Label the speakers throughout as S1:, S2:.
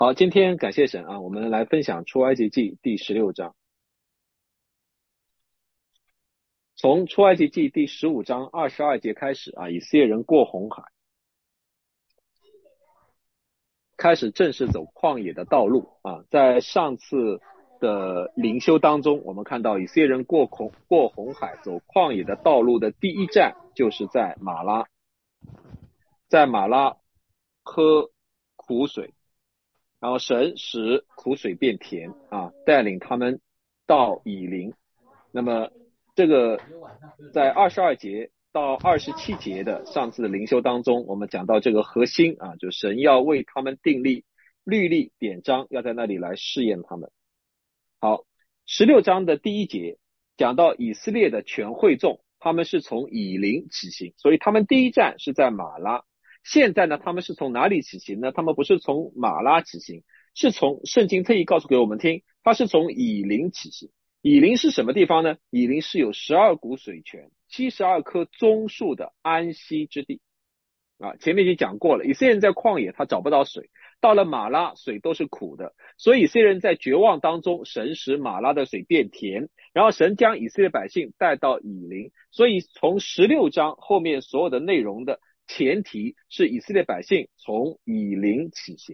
S1: 好，今天感谢神啊，我们来分享出埃及记第16章。从出埃及记第15章22节开始啊，以色列人过红海，开始正式走旷野的道路啊。在上次的灵修当中，我们看到以色列人过红海走旷野的道路的第一站就是在马拉，在马拉喝苦水，然后神使苦水变甜啊，带领他们到以琳。那么这个在22节到27节的上次的灵修当中，我们讲到这个核心啊，就神要为他们订立律例典章，要在那里来试验他们。好，16章的第一节讲到以色列的全会众，他们是从以琳起行，所以他们第一站是在马拉。现在呢，他们是从哪里起行呢？他们不是从马拉起行，是从圣经特意告诉给我们听，他是从以琳起行。以琳是什么地方呢？以琳是有12股水泉、72棵棕树的安息之地啊。前面已经讲过了，以色列人在旷野他找不到水，到了马拉水都是苦的，所以以色列人在绝望当中，神使马拉的水变甜，然后神将以色列百姓带到以琳。所以从16章后面所有的内容的前提是以色列百姓从以琳起行，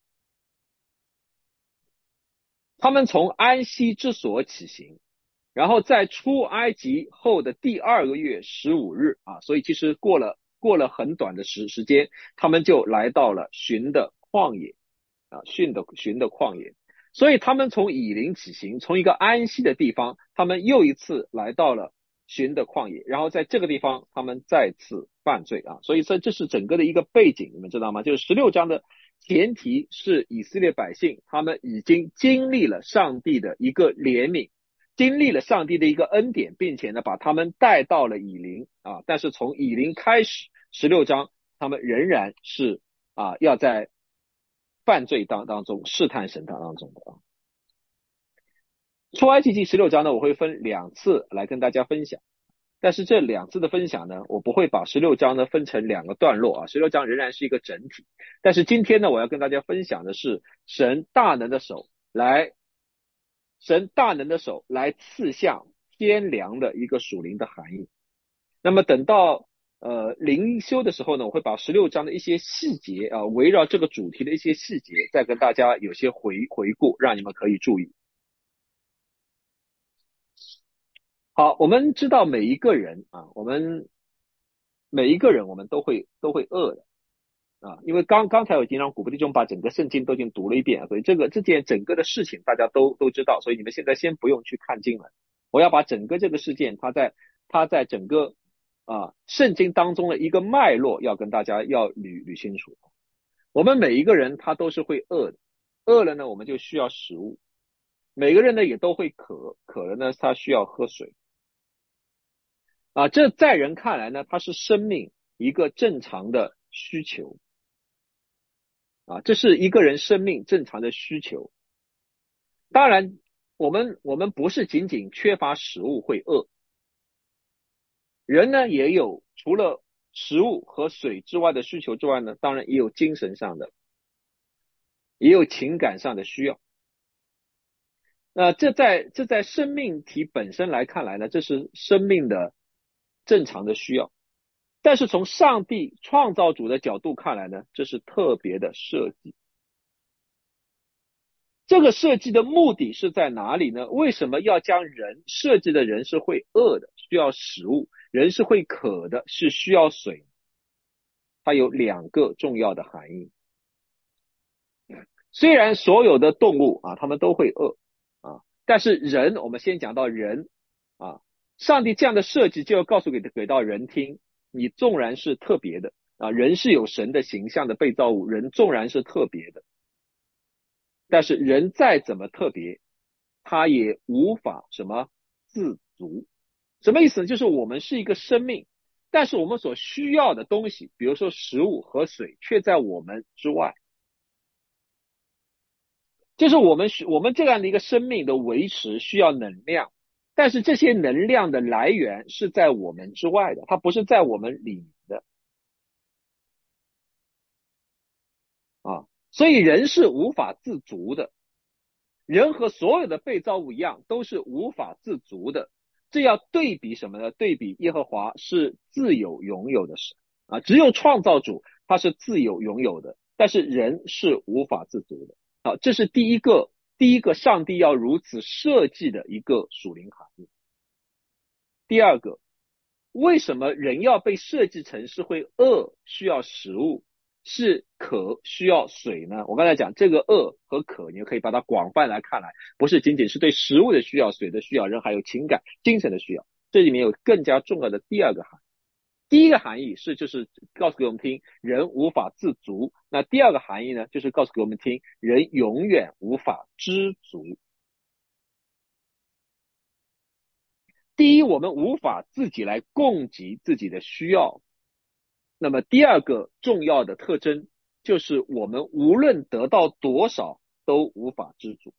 S1: 他们从安息之所起行，然后在出埃及后的第2个月15日啊，所以其实过了很短的时间，他们就来到了寻的旷野啊，寻的旷野。所以他们从以琳起行，从一个安息的地方，他们又一次来到了寻的旷野，然后在这个地方他们再次犯罪啊。所以说这是整个的一个背景，你们知道吗？就是16章的前提是以色列百姓他们已经经历了上帝的一个怜悯，经历了上帝的一个恩典，并且呢把他们带到了以琳啊。但是从以琳开始16章他们仍然是要在犯罪当中试探神当中的啊。出埃及记16章呢，我会分2次来跟大家分享，但是这2次的分享呢，我不会把16章呢分成2个段落啊，16章仍然是一个整体。但是今天呢，我要跟大家分享的是神大能的手来刺向天良的一个属灵的含义。那么等到灵修的时候呢，我会把16章的一些细节啊，围绕这个主题的一些细节，再跟大家有些回顾，让你们可以注意。好，我们知道每一个人啊，我们都会饿的啊，因为刚才我已经让古布弟兄把整个圣经都已经读了一遍，所以这件整个的事情大家都知道，所以你们现在先不用去看经文，我要把整个这个事件它在整个圣经当中的一个脉络要跟大家要捋清楚。我们每一个人他都是会饿的，饿了呢我们就需要食物，每个人呢也都会渴，渴了呢他需要喝水啊，这在人看来呢，它是生命一个正常的需求啊，这是一个人生命正常的需求。当然，我们不是仅仅缺乏食物会饿，人呢也有除了食物和水之外的需求之外呢，当然也有精神上的，也有情感上的需要。那这在生命体本身来看来呢，这是生命的正常的需要。但是从上帝创造主的角度看来呢，这是特别的设计。这个设计的目的是在哪里呢？为什么要将人设计的人是会饿的，需要食物，人是会渴的，是需要水？它有2个重要的含义。虽然所有的动物啊，它们都会饿啊，但是人，我们先讲到人啊，上帝这样的设计就要告诉给到人听，你纵然是特别的啊，人是有神的形象的被造物，人纵然是特别的，但是人再怎么特别，他也无法什么自足。什么意思呢？就是我们是一个生命，但是我们所需要的东西，比如说食物和水，却在我们之外。就是我们这样的一个生命的维持需要能量，但是这些能量的来源是在我们之外的，它不是在我们里面的啊。 所以人是无法自足的，人和所有的被造物一样，都是无法自足的。这要对比什么呢？对比耶和华是自有拥有的神啊，只有创造主他是自有拥有的，但是人是无法自足的。好，这是第一个上帝要如此设计的一个属灵含义。第二个，为什么人要被设计成是会饿，需要食物，是渴需要水呢？我刚才讲这个饿和渴，你可以把它广泛来看来，不是仅仅是对食物的需要、水的需要，人还有情感、精神的需要。这里面有更加重要的第二个含义。第一个含义就是告诉给我们听，人无法自足。那第二个含义呢，就是告诉给我们听，人永远无法知足。第一，我们无法自己来供给自己的需要。那么第二个重要的特征就是我们无论得到多少都无法知足。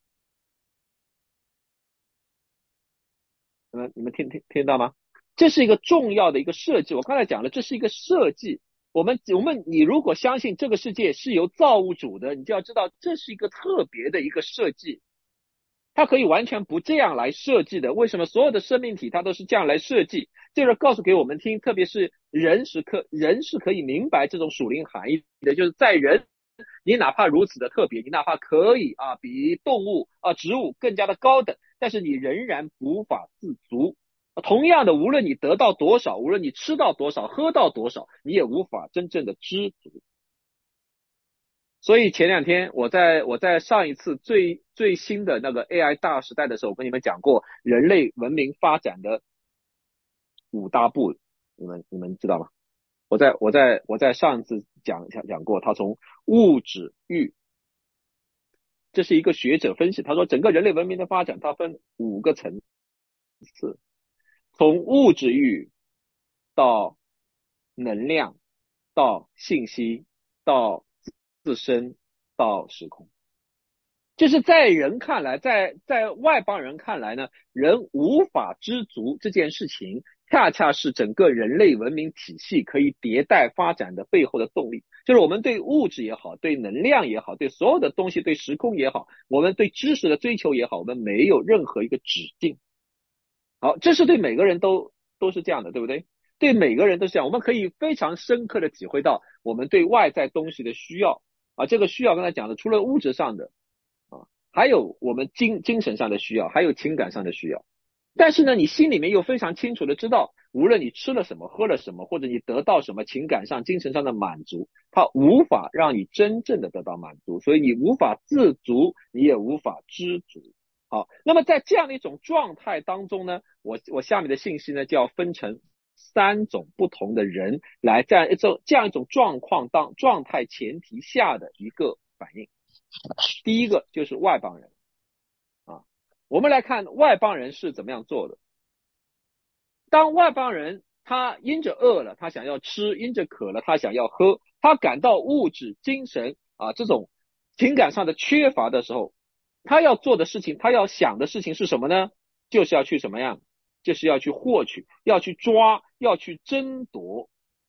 S1: 你们听到吗？这是一个重要的一个设计。我刚才讲了，这是一个设计。你如果相信这个世界是由造物主的，你就要知道这是一个特别的一个设计。它可以完全不这样来设计的。为什么所有的生命体它都是这样来设计？就是告诉给我们听，特别是人是可以明白这种属灵含义的，就是在人，你哪怕如此的特别，你哪怕可以比动物植物更加的高等，但是你仍然无法自足。同样的，无论你得到多少，无论你吃到多少，喝到多少，你也无法真正的知足。所以前两天我在上一次最新的那个 AI 大时代的时候，我跟你们讲过人类文明发展的五大步，你们知道吗？我在上一次讲过，他从物质欲，这是一个学者分析，他说整个人类文明的发展，它分五个层次，从物质欲到能量，到信息，到自身，到时空。就是在人看来，在外邦人看来呢，人无法知足这件事情，恰恰是整个人类文明体系可以迭代发展的背后的动力。就是我们对物质也好，对能量也好，对所有的东西，对时空也好，我们对知识的追求也好，我们没有任何一个止境。好，这是对每个人都是这样的，对不对？对每个人都是这样，我们可以非常深刻的体会到我们对外在东西的需要这个需要刚才讲的，除了物质上的还有我们精神上的需要，还有情感上的需要。但是呢，你心里面又非常清楚的知道，无论你吃了什么，喝了什么，或者你得到什么情感上、精神上的满足，它无法让你真正的得到满足，所以你无法自足，你也无法知足。好，那么在这样的一种状态当中呢，我下面的信息呢就要分成三种不同的人来这样一种状态前提下的一个反应。第一个就是外邦人我们来看外邦人是怎么样做的。当外邦人他因着饿了，他想要吃；因着渴了，他想要喝；他感到物质、精神这种情感上的缺乏的时候，他要做的事情，他要想的事情是什么呢？就是要去什么样？就是要去获取，要去抓，要去争夺。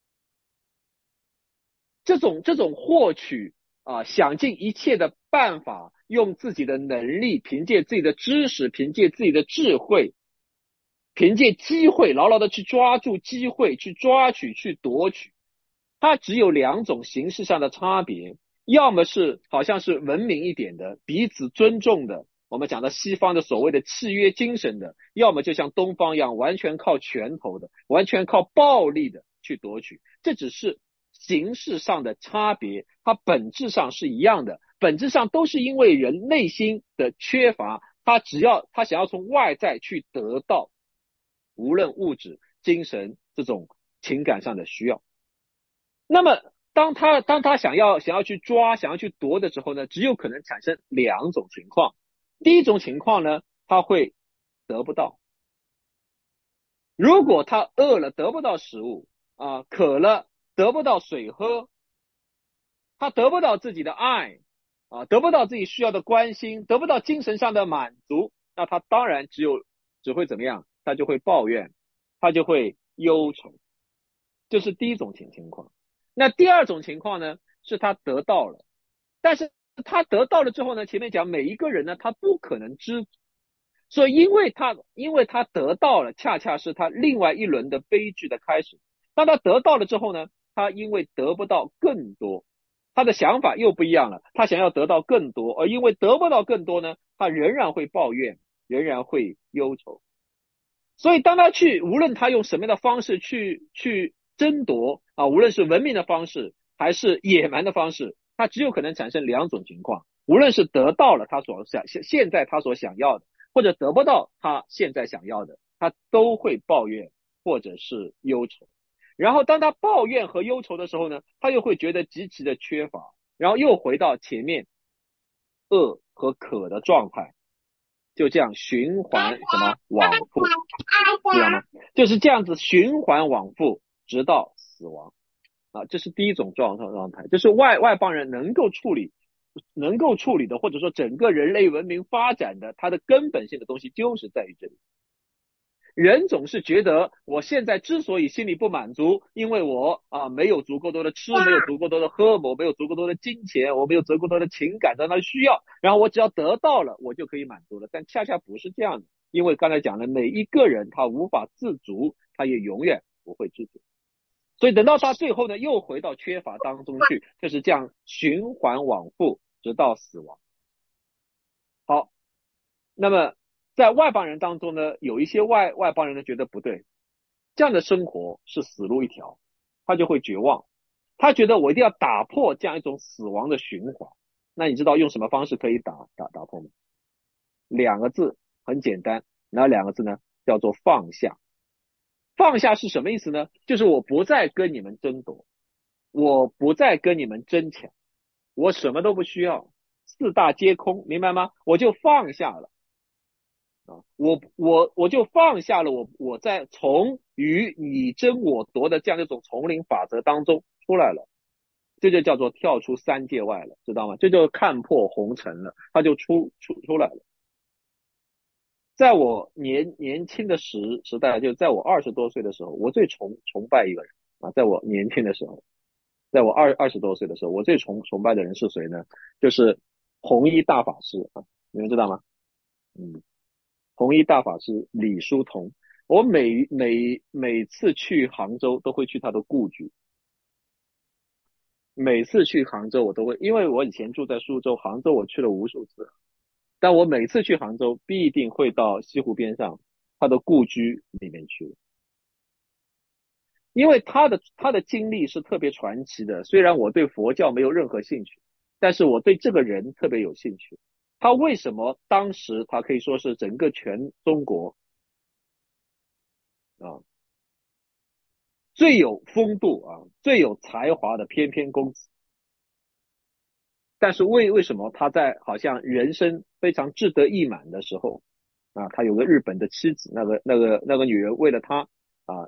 S1: 这种获取想尽一切的办法，用自己的能力，凭借自己的知识，凭借自己的智慧，凭借机会，牢牢的去抓住机会，去抓取，去夺取。它只有两种形式上的差别，要么是好像是文明一点的，彼此尊重的，我们讲的西方的所谓的契约精神的，要么就像东方一样，完全靠拳头的，完全靠暴力的去夺取。这只是形式上的差别，它本质上是一样的，本质上都是因为人内心的缺乏，他想要从外在去得到，无论物质、精神这种情感上的需要。那么当他想要去抓、想要去夺的时候呢，只有可能产生两种情况。第一种情况呢，他会得不到。如果他饿了得不到食物渴了得不到水喝，他得不到自己的爱得不到自己需要的关心，得不到精神上的满足，那他当然只会怎么样？他就会抱怨，他就会忧愁。这是第一种情况。那第二种情况呢，是他得到了， 但是他得到了之后呢，前面讲每一个人呢，他不可能知足，所以因为他得到了，恰恰是他另外一轮的悲剧的开始。当他得到了之后呢，他因为得不到更多，他的想法又不一样了，他想要得到更多，而因为得不到更多呢，他仍然会抱怨，仍然会忧愁。所以当他无论他用什么样的方式去争夺啊，无论是文明的方式还是野蛮的方式，他只有可能产生两种情况，无论是得到了他现在他所想要的，或者得不到他现在想要的，他都会抱怨或者是忧愁。然后当他抱怨和忧愁的时候呢，他又会觉得极其的缺乏，然后又回到前面饿和渴的状态，就这样循环什么往复，知道吗？就是这样子循环往复，直到死亡啊，这是第一种状态，就是外邦人能够处理的，或者说整个人类文明发展的它的根本性的东西，就是在于这里。人总是觉得我现在之所以心里不满足，因为我没有足够多的吃，没有足够多的喝，我没有足够多的金钱，我没有足够多的情感在那需要，然后我只要得到了，我就可以满足了。但恰恰不是这样的，因为刚才讲了，每一个人他无法自足，他也永远不会知足。所以等到他最后呢，又回到缺乏当中去，就是这样循环往复，直到死亡。好，那么在外邦人当中呢，有一些外邦人呢觉得不对，这样的生活是死路一条，他就会绝望，他觉得我一定要打破这样一种死亡的循环。那你知道用什么方式可以打破吗？两个字，很简单，哪两个字呢？叫做放下。放下是什么意思呢？就是我不再跟你们争夺，我不再跟你们争抢，我什么都不需要，四大皆空，明白吗？我就放下了。我就放下了我在从与你争我夺的这样一种丛林法则当中出来了，这就叫做跳出三界外了，知道吗？这就看破红尘了，他就出来了。在我年轻的时代，就在我20多岁的时候，我最崇拜一个人啊，在我年轻的时候，在我20多岁的时候，我最崇拜的人是谁呢？就是弘一大法师啊，你们知道吗？弘一大法师李叔同，我每次去杭州都会去他的故居，每次去杭州我都会，因为我以前住在苏州，杭州我去了无数次，但我每次去杭州必定会到西湖边上他的故居里面去，因为他的经历是特别传奇的。虽然我对佛教没有任何兴趣，但是我对这个人特别有兴趣。他为什么当时他可以说是整个全中国啊最有风度啊最有才华的翩翩公子？但是为什么他在好像人生非常志得意满的时候啊，他有个日本的妻子，那个女人为了他啊，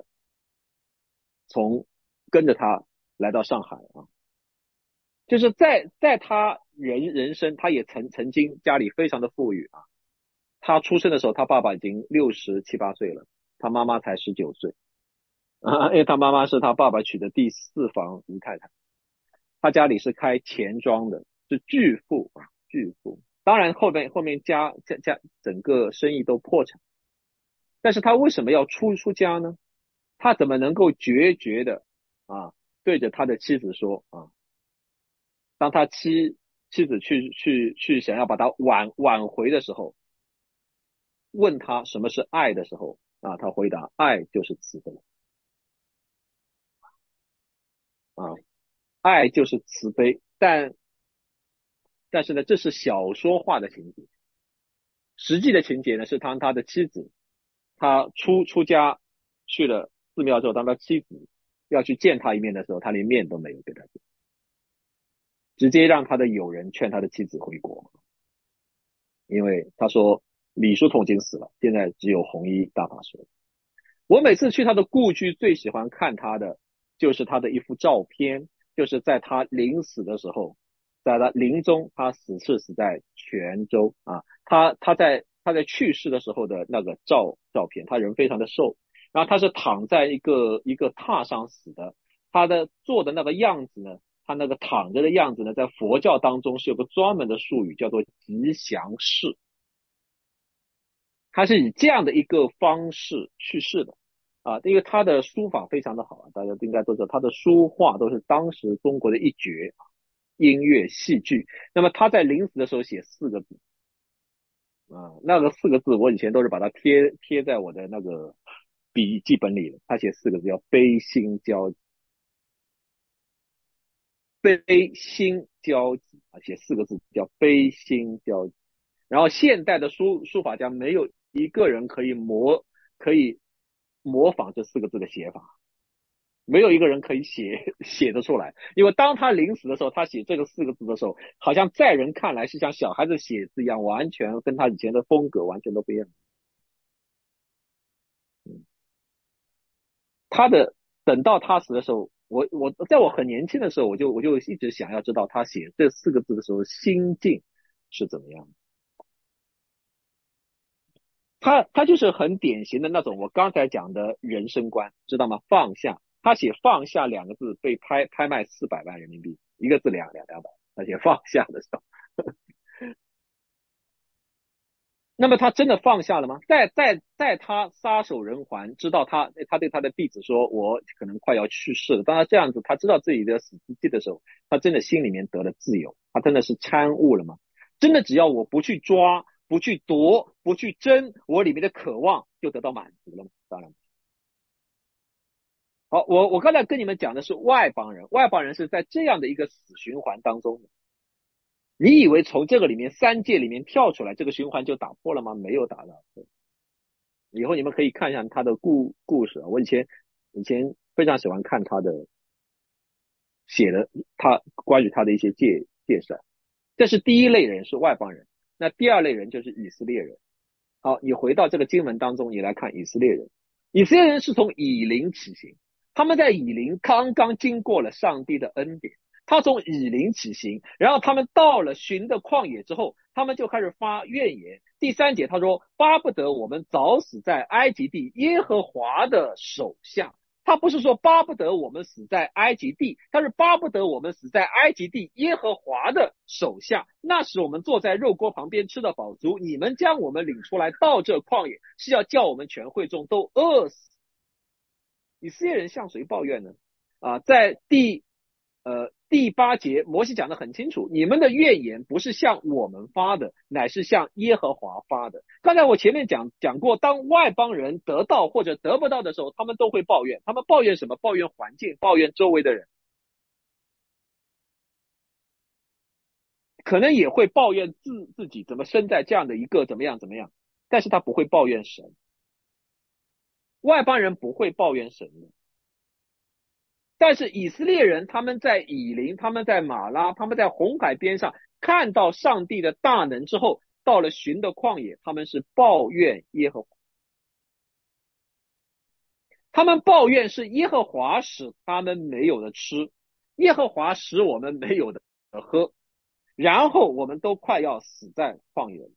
S1: 跟着他来到上海啊，就是在他人生，他也曾经家里非常的富裕啊。他出生的时候，他爸爸已经67、8岁了，他妈妈才19岁啊，因为他妈妈是他爸爸娶的第4房姨太太。他家里是开钱庄的，是巨富啊，巨富。当然后面家整个生意都破产，但是他为什么要出家呢？他怎么能够决的啊，对着他的妻子说啊，当他妻子去想要把他挽回的时候，问他什么是爱的时候啊，他回答爱就是慈悲啊，爱就是慈悲。但是呢，这是小说化的情节，实际的情节呢是当他的妻子他出家去了寺庙之后，当他妻子要去见他一面的时候，他连面都没有给他见，直接让他的友人劝他的妻子回国，因为他说李叔同已经死了，现在只有弘一大法师。我每次去他的故居，最喜欢看他的就是他的一幅照片，就是在他临死的时候，在他临终，他是死在泉州啊，他在去世的时候的那个照片，他人非常的瘦，然后他是躺在一个榻上死的，他的做的那个样子呢， 他那个躺着的样子呢，在佛教当中是有个专门的术语，叫做吉祥式。他是以这样的一个方式去世的啊，因为他的书法非常的好，大家应该都知道，他的书画都是当时中国的一绝，音乐、戏剧。那么他在临死的时候写四个字啊，那个四个字我以前都是把它贴在我的那个笔记本里的。他写四个字叫悲心交集，悲心交集啊，写四个字叫悲心交集。然后现代的书法家没有一个人可以模仿这四个字的写法，没有一个人可以写得出来。因为当他临死的时候，他写这个四个字的时候，好像在人看来是像小孩子写字一样，完全跟他以前的风格完全都不一样。他的等到他死的时候，我在我很年轻的时候，我就一直想要知道他写这四个字的时候心境是怎么样的。他就是很典型的那种我刚才讲的人生观，知道吗？放下，他写放下两个字被拍卖400万人民币，一个字200。他写放下的时候，那么他真的放下了吗？在他撒手人寰，知道他对他的弟子说，我可能快要去世了。当他这样子，他知道自己的死之际的时候，他真的心里面得了自由，他真的是参悟了吗？真的只要我不去抓，不去夺，不去争，我里面的渴望就得到满足了吗？当然。好，我刚才跟你们讲的是外邦人，外邦人是在这样的一个死循环当中的。你以为从这个里面三界里面跳出来，这个循环就打破了吗？没有打到。以后你们可以看一下他的故事，我以前非常喜欢看他的写的他关于他的一些介绍。这是第一类人，是外邦人。那第二类人就是以色列人。好，你回到这个经文当中，你来看以色列人。以色列人是从以琳起行，他们在以琳刚刚经过了上帝的恩典，他从以琳起行，然后他们到了寻的旷野之后，他们就开始发怨言。第3节他说，巴不得我们早死在埃及地耶和华的手下。他不是说巴不得我们死在埃及地，他是巴不得我们死在埃及地耶和华的手下。那时我们坐在肉锅旁边吃的饱足，你们将我们领出来到这旷野，是要叫我们全会众都饿死。以色列人向谁抱怨呢？在第8节，摩西讲得很清楚，你们的怨言不是向我们发的，乃是向耶和华发的。刚才我前面讲过，当外邦人得到或者得不到的时候，他们都会抱怨。他们抱怨什么？抱怨环境，抱怨周围的人，可能也会抱怨自己怎么生在这样的一个怎么样，但是他不会抱怨神。外邦人不会抱怨神的。但是以色列人他们在以琳，他们在马拉，他们在红海边上看到上帝的大能之后，到了寻的旷野，他们是抱怨耶和华。他们抱怨是耶和华使他们没有的吃，耶和华使我们没有的喝，然后我们都快要死在旷野。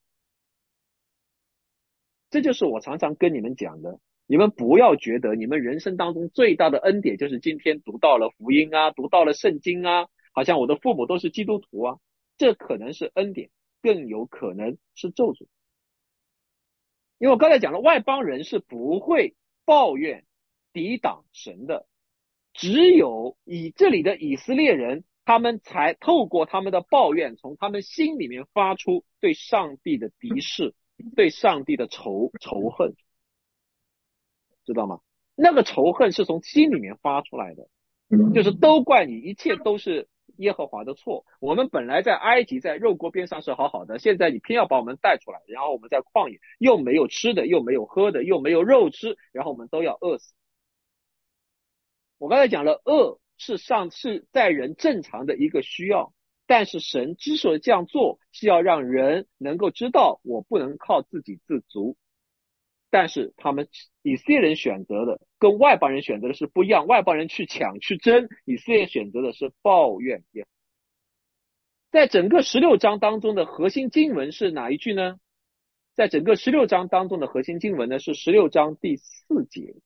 S1: 这就是我常常跟你们讲的，你们不要觉得你们人生当中最大的恩典就是今天读到了福音啊，读到了圣经啊，好像我的父母都是基督徒啊，这可能是恩典，更有可能是咒诅。因为我刚才讲了，外邦人是不会抱怨抵挡神的，只有以这里的以色列人，他们才透过他们的抱怨，从他们心里面发出对上帝的敌视，对上帝的仇恨，知道吗？那个仇恨是从心里面发出来的，就是都怪你，一切都是耶和华的错。我们本来在埃及在肉锅边上是好好的，现在你偏要把我们带出来，然后我们在旷野又没有吃的，又没有喝的，又没有肉吃，然后我们都要饿死。我刚才讲了，饿是在人正常的一个需要，但是神之所以这样做，是要让人能够知道我不能靠自己自足。但是他们以色列人选择的跟外邦人选择的是不一样，外邦人去抢去争，以色列选择的是抱怨。在整个16章当中的核心经文是哪一句呢？在整个16章当中的核心经文呢是16章第4节。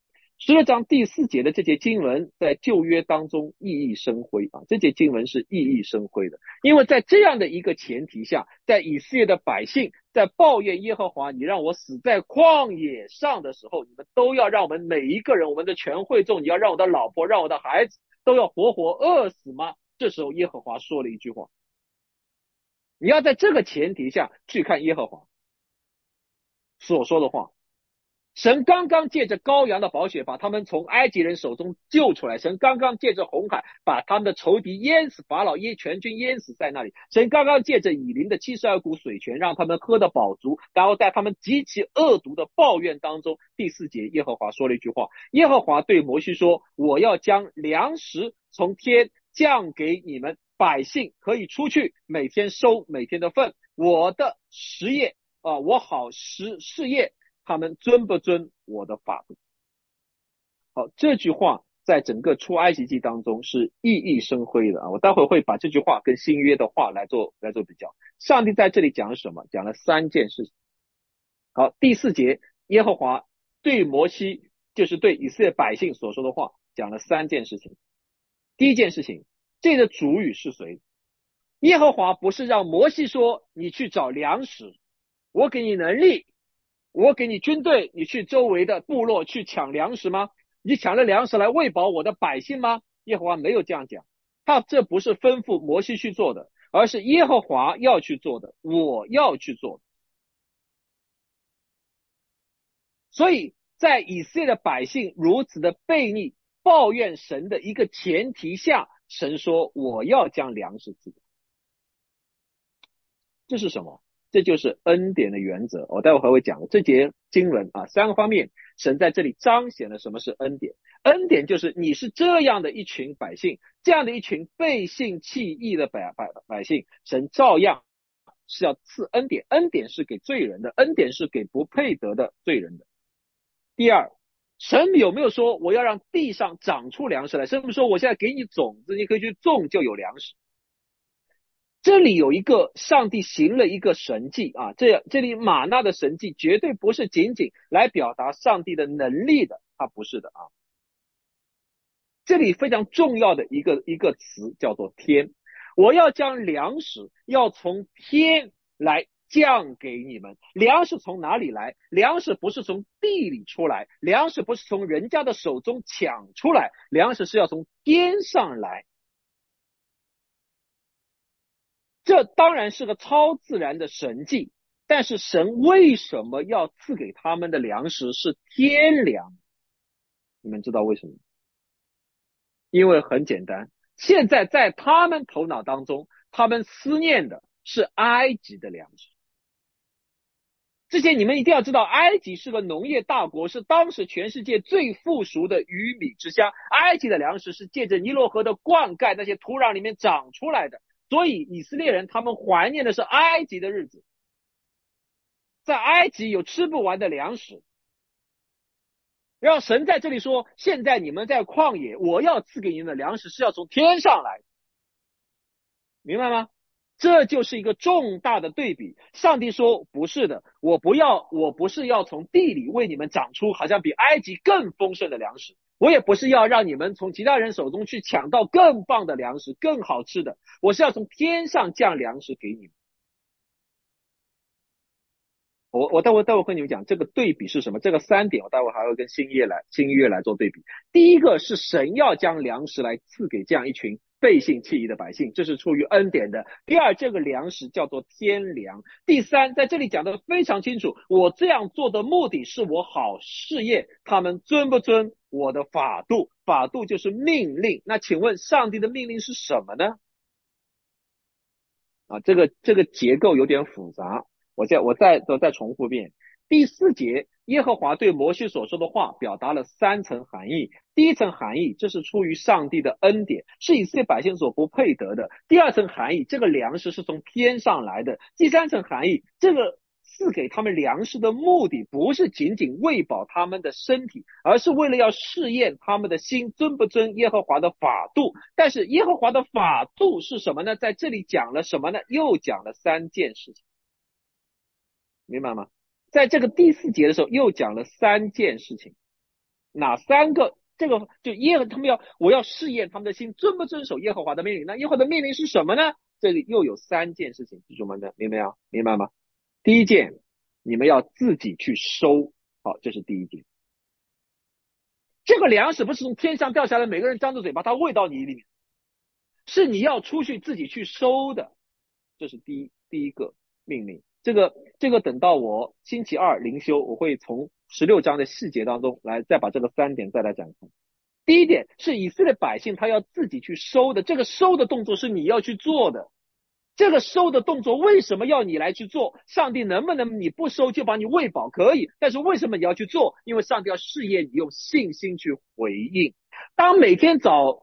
S1: 12章第4节的这节经文在旧约当中熠熠生辉啊，这节经文是熠熠生辉的，因为在这样的一个前提下，在以色列的百姓在抱怨耶和华你让我死在旷野上的时候，你们都要让我们每一个人，我们的全会众，你要让我的老婆让我的孩子都要活活饿死吗？这时候耶和华说了一句话，你要在这个前提下去看耶和华所说的话。神刚刚借着羔羊的宝血把他们从埃及人手中救出来，神刚刚借着红海把他们的仇敌淹死，法老全军淹死在那里，神刚刚借着以琳的72股水泉让他们喝得饱足，然后在他们极其恶毒的抱怨当中，第4节耶和华说了一句话，耶和华对摩西说，我要将粮食从天降给你们，百姓可以出去每天收每天的份，我的实业我好试验他们遵不遵我的法度。好，这句话在整个出埃及记当中是熠熠生辉的啊！我待会会把这句话跟新约的话来做比较。上帝在这里讲了什么？讲了3件事情。好，第4节，耶和华对摩西，就是对以色列百姓所说的话，讲了3件事情。第一件事情，这个主语是谁？耶和华不是让摩西说你去找粮食，我给你能力，我给你军队，你去周围的部落去抢粮食吗？你抢了粮食来喂饱我的百姓吗？耶和华没有这样讲，他这不是吩咐摩西去做的，而是耶和华要去做的，我要去做的。所以在以色列的百姓如此的悖逆抱怨神的一个前提下，神说我要将粮食赐给。这是什么？这就是恩典的原则。我待会还会讲的这节经文啊，3个方面，神在这里彰显了什么是恩典。恩典就是你是这样的一群百姓，这样的一群背信弃义的百姓，神照样是要赐恩典。恩典是给罪人的，恩典是给不配得的罪人的。第二，神有没有说我要让地上长出粮食来？神不是说我现在给你种子，你可以去种就有粮食。这里有一个上帝行了一个神迹啊，这里玛纳的神迹绝对不是仅仅来表达上帝的能力的，它不是的啊。这里非常重要的一个词叫做天，我要将粮食要从天来降给你们。粮食从哪里来？粮食不是从地里出来，粮食不是从人家的手中抢出来，粮食是要从天上来。这当然是个超自然的神迹，但是神为什么要赐给他们的粮食是天粮？你们知道为什么？因为很简单，现在在他们头脑当中，他们思念的是埃及的粮食。之前你们一定要知道，埃及是个农业大国，是当时全世界最富庶的鱼米之乡。埃及的粮食是借着尼罗河的灌溉，那些土壤里面长出来的。所以以色列人他们怀念的是埃及的日子，在埃及有吃不完的粮食。然后神在这里说，现在你们在旷野，我要赐给你们的粮食是要从天上来，明白吗？这就是一个重大的对比。上帝说不是的，我不是要从地里为你们长出好像比埃及更丰盛的粮食，我也不是要让你们从其他人手中去抢到更棒的粮食更好吃的，我是要从天上降粮食给你们。我待会跟你们讲这个对比是什么，这个3点我待会还会跟新约来做对比。第一个是神要将粮食来赐给这样一群背信弃义的百姓，这是出于恩典的。第二，这个粮食叫做天粮。第三，在这里讲得非常清楚，我这样做的目的是我好试验他们遵不遵我的法度，法度就是命令。那请问上帝的命令是什么呢？啊，这个结构有点复杂。我再重复一遍。第4节，耶和华对摩西所说的话表达了3层含义。第一层含义，这是出于上帝的恩典，是以色列百姓所不配得的。第2层含义，这个粮食是从天上来的。第3层含义，这个赐给他们粮食的目的不是仅仅喂饱他们的身体，而是为了要试验他们的心遵不遵耶和华的法度。但是耶和华的法度是什么呢？在这里讲了什么呢？又讲了3件事情，明白吗？在这个第4节的时候又讲了3件事情。 哪三个？这个就他们我要试验他们的心遵不遵守耶和华的命令。那耶和华的命令是什么呢？这里又有三件事情，弟兄们的明白没有？明白吗？第一件，你们要自己去收，好，这是第一件。这个粮食不是从天上掉下来，每个人张着嘴巴，它喂到你里面，是你要出去自己去收的，这是第一个命令。这个等到我星期二灵修，我会从16章的细节当中来再把这个三点再来展开。第一点是以色列百姓他要自己去收的，这个收的动作是你要去做的。这个收的动作为什么要你来去做？上帝能不能你不收就把你喂饱？可以，但是为什么你要去做？因为上帝要试验你用信心去回应。当每天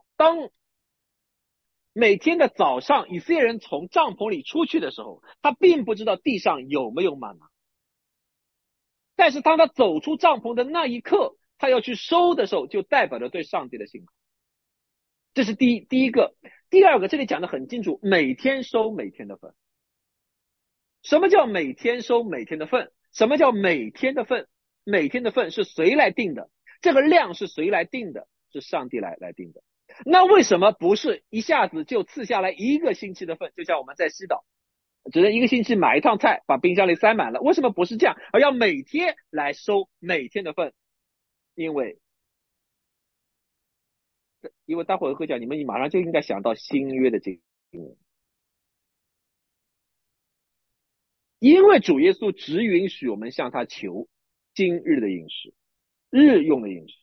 S1: 的早上，以色列人从帐篷里出去的时候，他并不知道地上有没有玛拿，但是当他走出帐篷的那一刻，他要去收的时候，就代表着对上帝的信靠。这是第一个。第二个，这里讲的很清楚，每天收每天的份。什么叫每天收每天的份？什么叫每天的份？每天的份是谁来定的？这个量是谁来定的？是上帝来定的。那为什么不是一下子就赐下来一个星期的份？就像我们在西岛，只能一个星期买一趟菜，把冰箱里塞满了。为什么不是这样，而要每天来收每天的份？因为待会儿会讲，你们马上就应该想到新约的经文，因为主耶稣只允许我们向他求今日的饮食，日用的饮食。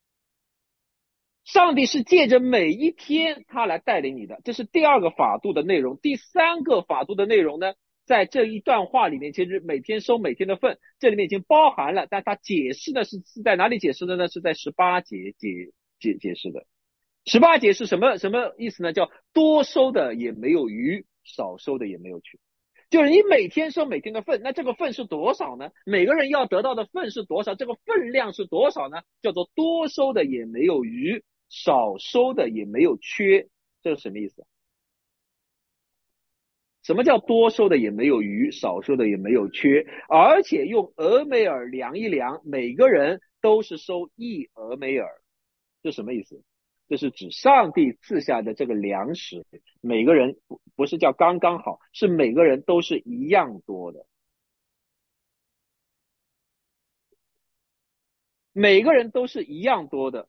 S1: 上帝是借着每一天他来带领你的，这是第二个法度的内容。第三个法度的内容呢，在这一段话里面，其实每天收每天的份，这里面已经包含了，但他解释的是在哪里解释的呢？是在18节解释的。18节是什么意思呢？叫多收的也没有余，少收的也没有缺。就是你每天收每天的份，那这个份是多少呢？每个人要得到的份是多少？这个分量是多少呢？叫做多收的也没有余，少收的也没有缺。这是什么意思？什么叫多收的也没有余，少收的也没有缺？而且用俄梅尔量一量，每个人都是收1俄梅尔，这什么意思？这是指上帝赐下的这个粮食，每个人不是叫刚刚好，是每个人都是一样多的，每个人都是一样多的，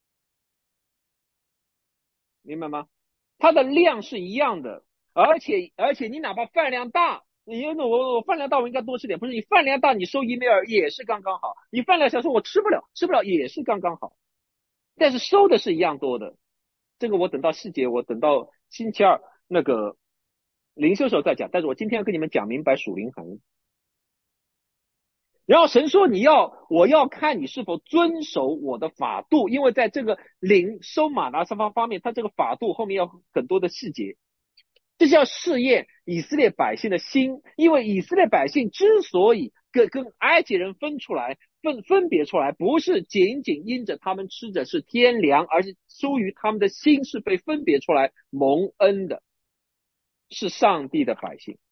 S1: 明白吗？它的量是一样的，而且你哪怕饭量大，我饭量大我应该多吃点，不是你饭量大你收1梅尔也是刚刚好，你饭量小说我吃不了也是刚刚好，但是收的是一样多的。这个我等到细节，我等到星期二那个灵修时候再讲，但是我今天要跟你们讲明白属灵含义。然后神说我要看你是否遵守我的法度，因为在这个收玛拿方面，他这个法度后面要很多的细节，这是要试验以色列百姓的心，因为以色列百姓之所以跟埃及人分别出来，不是仅仅因着他们吃的是天粮，而是出于他们的心是被分别出来蒙恩的，是上帝的百姓。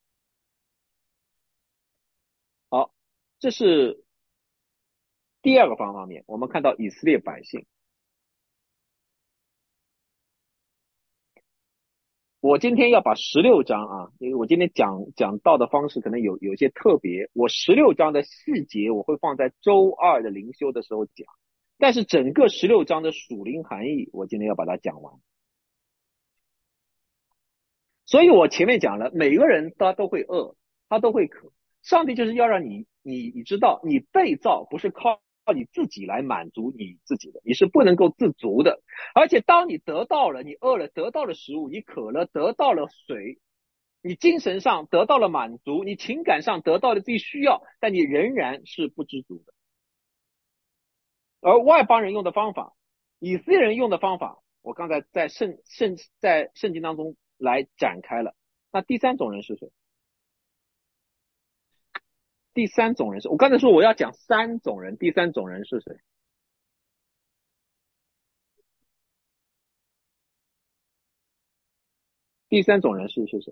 S1: 好，这是第二个方面，我们看到以色列百姓。我今天要把16章啊，因为我今天讲到的方式可能有些特别，我16章的细节我会放在周二的灵修的时候讲，但是整个16章的属灵含义，我今天要把它讲完。所以我前面讲了，每个人他都会饿，他都会渴，上帝就是要让你知道，你被造不是靠你自己来满足你自己的，你是不能够自足的。而且当你得到了，你饿了得到了食物，你渴了得到了水，你精神上得到了满足，你情感上得到了自己需要，但你仍然是不知足的。而外邦人用的方法，以色列人用的方法，我刚才在圣经当中来展开了。那第三种人是谁？第三种人是我刚才说我要讲三种人，第三种人是谁？第三种人是谁？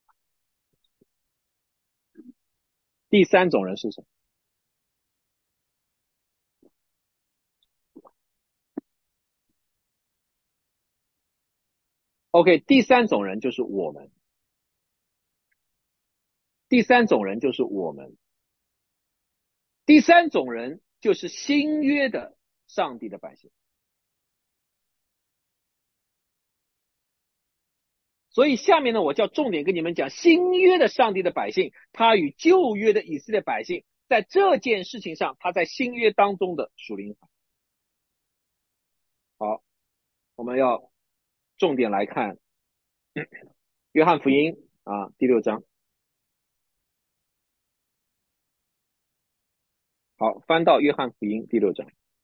S1: 第三种人是谁？ OK，第三种人就是我们，第三种人就是我们，第三种人就是新约的上帝的百姓。所以下面呢，我就要重点跟你们讲新约的上帝的百姓，他与旧约的以色列百姓在这件事情上，他在新约当中的属灵。好，我们要重点来看约翰福音第6章。好，翻到约翰福音第6章。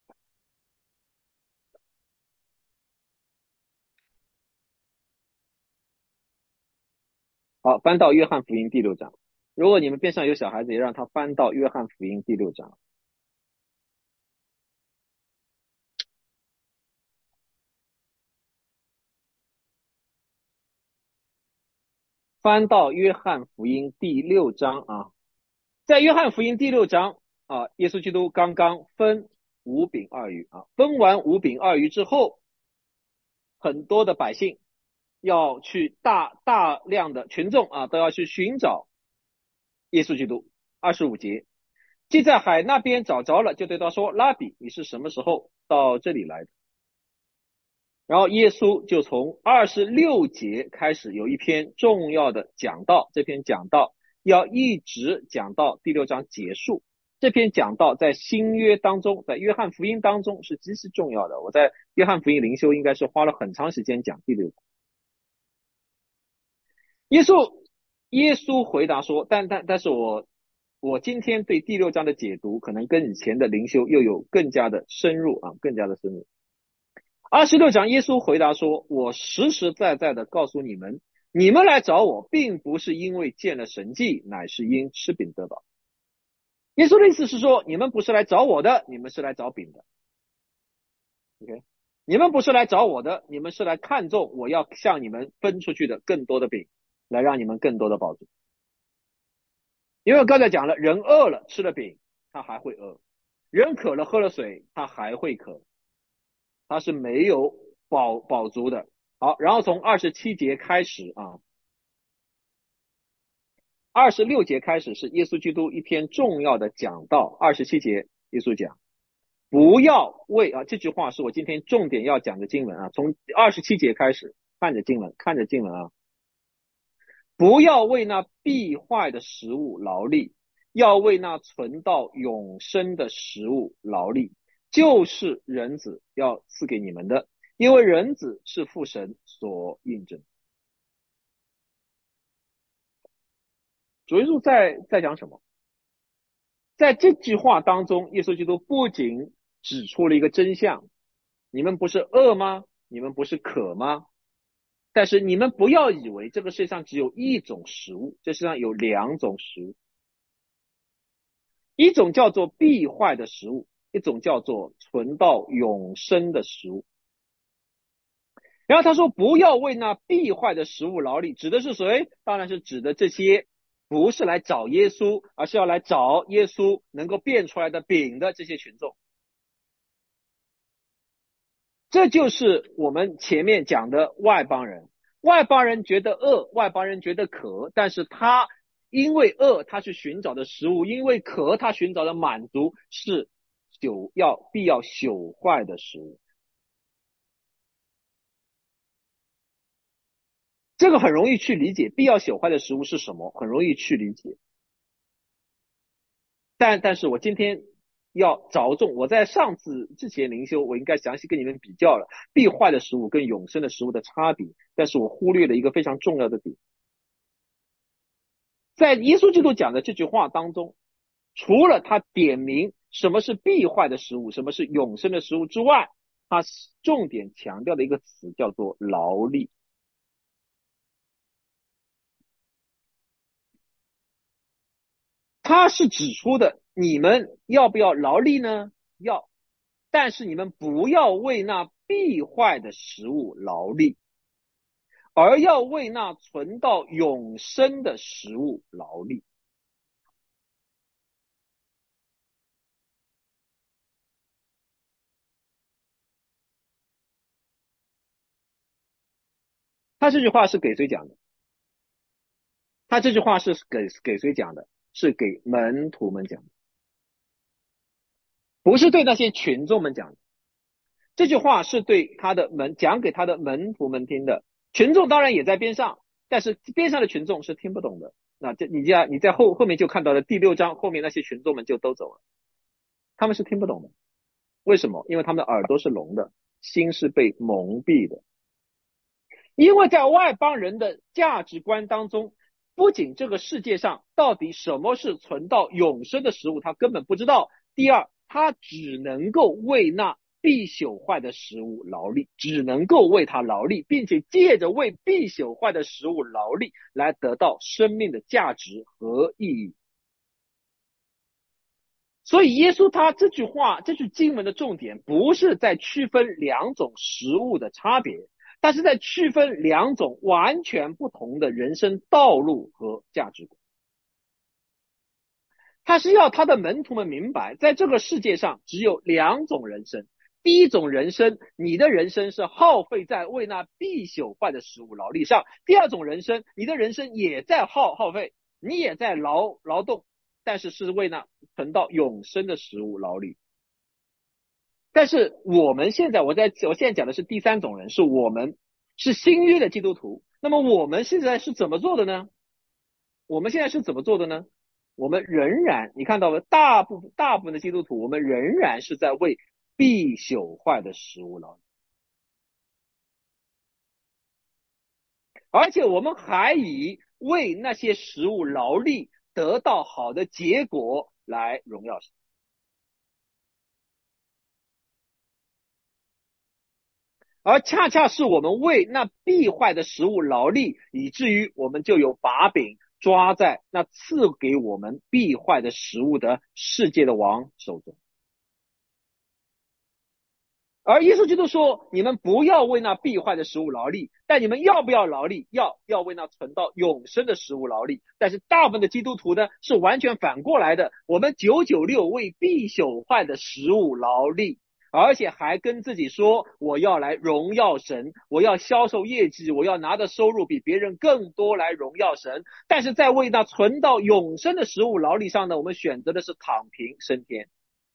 S1: 好，翻到约翰福音第6章。如果你们边上有小孩子，也让他翻到约翰福音第6章。翻到约翰福音第6章在约翰福音第6章耶稣基督刚刚分五饼二鱼分完五饼二鱼之后，很多的百姓要去大量的群众都要去寻找耶稣基督。25节，既在海那边找着了，就对他说：拉比，你是什么时候到这里来的？然后耶稣就从26节开始有一篇重要的讲道，这篇讲道要一直讲到第6章结束。这篇讲道在新约当中，在约翰福音当中是极其重要的。我在约翰福音灵修应该是花了很长时间讲第6章。耶稣耶稣回答说，但是我今天对第6章的解读可能跟以前的灵修又有更加的深入更加的深入。26章，耶稣回答说：我实实在在的告诉你们，你们来找我，并不是因为见了神迹，乃是因吃饼得饱。耶稣的意思是说，你们不是来找我的，你们是来找饼的。OK， 你们不是来找我的，你们是来看中我要向你们分出去的更多的饼，来让你们更多的饱足。因为我刚才讲了，人饿了吃了饼，他还会饿；人渴了喝了水，他还会渴，他是没有饱足的。好，然后从27节开始26节开始是耶稣基督一篇重要的讲道。27节耶稣讲，不要为这句话是我今天重点要讲的经文从27节开始，看着经文不要为那必坏的食物劳力，要为那存到永生的食物劳力，就是人子要赐给你们的，因为人子是父神所印证。主耶稣在讲什么？在这句话当中，耶稣基督不仅指出了一个真相：你们不是饿吗？你们不是渴吗？但是你们不要以为这个世界上只有一种食物，这世界上有两种食物，一种叫做必坏的食物，一种叫做存到永生的食物。然后他说不要为那必坏的食物劳力，指的是谁？当然是指的这些不是来找耶稣，而是要来找耶稣能够变出来的饼的这些群众。这就是我们前面讲的外邦人。外邦人觉得饿，外邦人觉得渴，但是他因为饿，他去寻找的食物；因为渴，他寻找的满足是必要朽坏的食物。这个很容易去理解，必要朽坏的食物是什么，很容易去理解。但是我今天要着重，我在上次之前灵修，我应该详细跟你们比较了必坏的食物跟永生的食物的差别，但是我忽略了一个非常重要的点。在耶稣基督讲的这句话当中，除了他点明什么是必坏的食物，什么是永生的食物之外，他重点强调的一个词叫做劳力。他是指出的，你们要不要劳力呢？要，但是你们不要为那必坏的食物劳力，而要为那存到永生的食物劳力。 他这句话是给谁讲的？他这句话是给谁讲的？是给门徒们讲的，不是对那些群众们讲的。这句话是对讲给他的门徒们听的，群众当然也在边上，但是边上的群众是听不懂的。那你在后面就看到了第6章后面那些群众们就都走了，他们是听不懂的。为什么？因为他们的耳朵是聋的，心是被蒙蔽的。因为在外邦人的价值观当中，不仅这个世界上到底什么是存到永生的食物他根本不知道，第二，他只能够为那必朽坏的食物劳力，只能够为他劳力，并且借着为必朽坏的食物劳力来得到生命的价值和意义。所以耶稣他这句经文的重点不是在区分2种食物的差别，它是在区分2种完全不同的人生道路和价值观。他是要他的门徒们明白，在这个世界上只有2种人生。第一种人生，你的人生是耗费在为那必朽坏的食物劳力上；第二种人生，你的人生也在耗费，你也在劳动，但是是为那存到永生的食物劳力。但是我现在讲的是第3种人，是我们是新约的基督徒。那么我们现在是怎么做的呢？我们仍然，你看到了大部分的基督徒，我们仍然是在为必朽坏的食物劳力，而且我们还以为那些食物劳力得到好的结果来荣耀神。而恰恰是我们为那必坏的食物劳力，以至于我们就有把柄抓在那赐给我们必坏的食物的世界的王手中。而耶稣基督说，你们不要为那必坏的食物劳力，但你们要不要劳力？要为那存到永生的食物劳力。但是大部分的基督徒呢，是完全反过来的，我们996为必朽坏的食物劳力，而且还跟自己说，我要来荣耀神，我要销售业绩，我要拿的收入比别人更多来荣耀神。但是在为那存到永生的食物劳力上呢，我们选择的是躺平升天。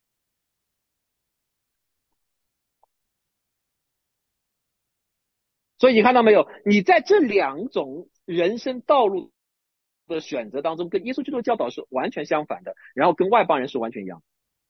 S1: 所以你看到没有？你在这2种人生道路的选择当中，跟耶稣基督的教导是完全相反的，然后跟外邦人是完全一样。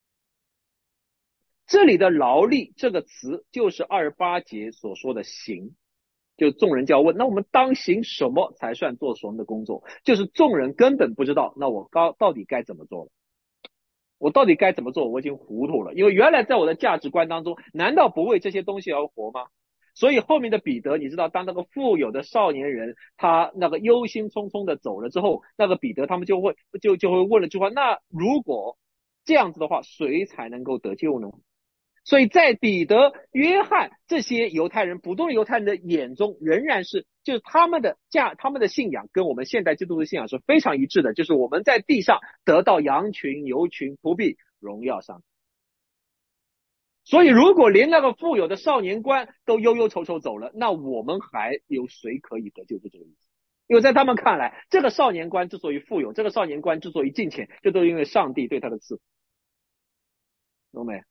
S1: 这里的劳力这个词就是28节所说的行，就众人就要问，那我们当行什么才算做什么的工作？就是众人根本不知道，那我到底该怎么做了？我到底该怎么做？我已经糊涂了，因为原来在我的价值观当中，难道不为这些东西而活吗？所以后面的彼得，你知道，当那个富有的少年人他那个忧心忡忡的走了之后，那个彼得他们就会问了句话，那如果这样子的话，谁才能够得救呢？所以在彼得、约翰这些犹太人，普通的犹太人的眼中，仍然是就是他们的信仰跟我们现代基督徒的信仰是非常一致的，就是我们在地上得到羊群、牛群，不必荣耀上帝。所以如果连那个富有的少年官都忧忧愁愁走了，那我们还有谁可以得救？就这个意思。因为在他们看来，这个少年官之所以富有，这个少年官之所以进钱，这都因为上帝对他的赐福，懂没？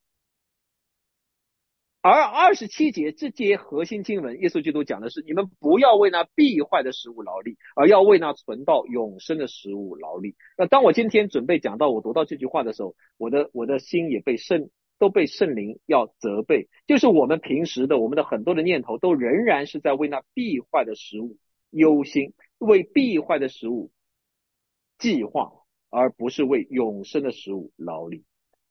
S1: 而27节这节核心经文，耶稣基督讲的是，你们不要为那必坏的食物劳力，而要为那存到永生的食物劳力。那当我今天准备讲到我读到这句话的时候，我的心也被圣灵要责备，就是我们平时的我们的很多的念头都仍然是在为那必坏的食物忧心，为必坏的食物计划，而不是为永生的食物劳力。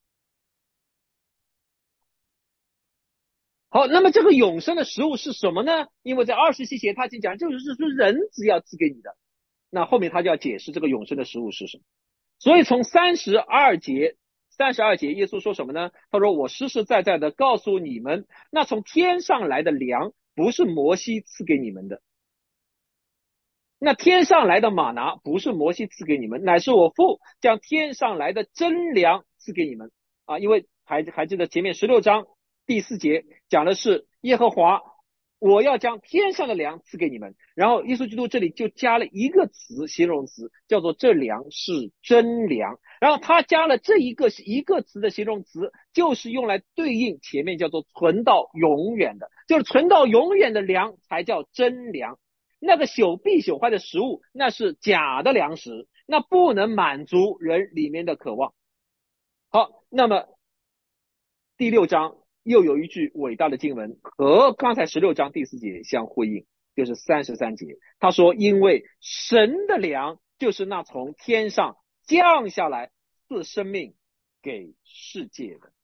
S1: 好，那么这个永生的食物是什么呢？因为在27节他已经讲，就是说人子要赐给你的。那后面他就要解释这个永生的食物是什么。所以从32节，耶稣说什么呢？他说，我实实在在的告诉你们，那从天上来的粮不是摩西赐给你们的，那天上来的玛拿不是摩西赐给你们，乃是我父将天上来的真粮赐给你们啊！因为还记得前面16章第4节讲的是耶和华我要将天上的粮赐给你们。然后耶稣基督这里就加了一个词，形容词，叫做这粮是真粮。然后他加了这一个词的形容词，就是用来对应前面叫做存到永远的，就是存到永远的粮才叫真粮。那个朽必朽坏的食物，那是假的粮食，那不能满足人里面的渴望。好，那么第6章又有一句伟大的经文和刚才16章第4节相呼应，就是33节。他说因为神的粮就是那从天上降下来赐生命给世界的。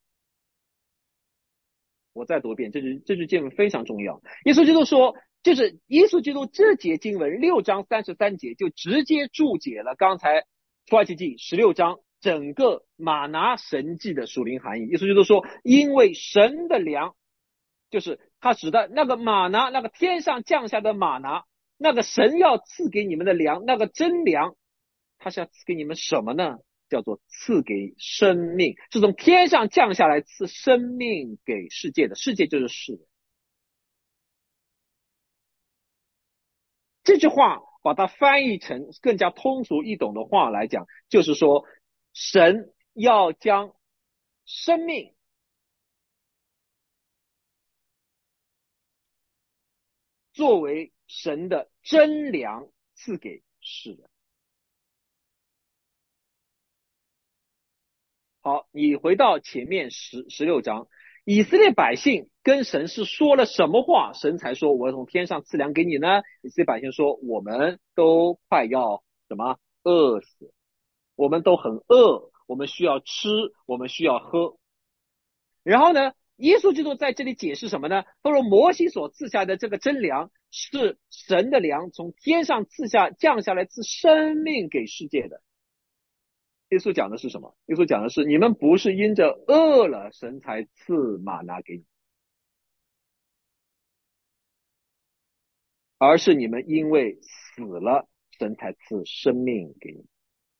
S1: 我再读一遍，这句经文非常重要。耶稣基督说，就是耶稣基督这节经文6章33节就直接注解了刚才出埃及记16章整个玛拿神迹的属灵含义。耶稣基督说，因为神的粮，就是他指的那个玛拿，那个天上降下的玛拿，那个神要赐给你们的粮，那个真粮，他是要赐给你们什么呢？叫做赐给生命，是从天上降下来赐生命给世界的，世界就是世人。这句话把它翻译成更加通俗易懂的话来讲，就是说神要将生命作为神的真粮赐给世人。好，你回到前面16章，以色列百姓跟神是说了什么话，神才说我从天上赐粮给你呢？以色列百姓说我们都快要什么饿死，我们都很饿，我们需要吃，我们需要喝。然后呢，耶稣基督在这里解释什么呢？他说摩西所赐下的这个真粮是神的粮，从天上降下来赐生命给世界的。耶稣讲的是什么？耶稣讲的是你们不是因着饿了神才赐玛拿给你，而是你们因为死了神才赐生命给你。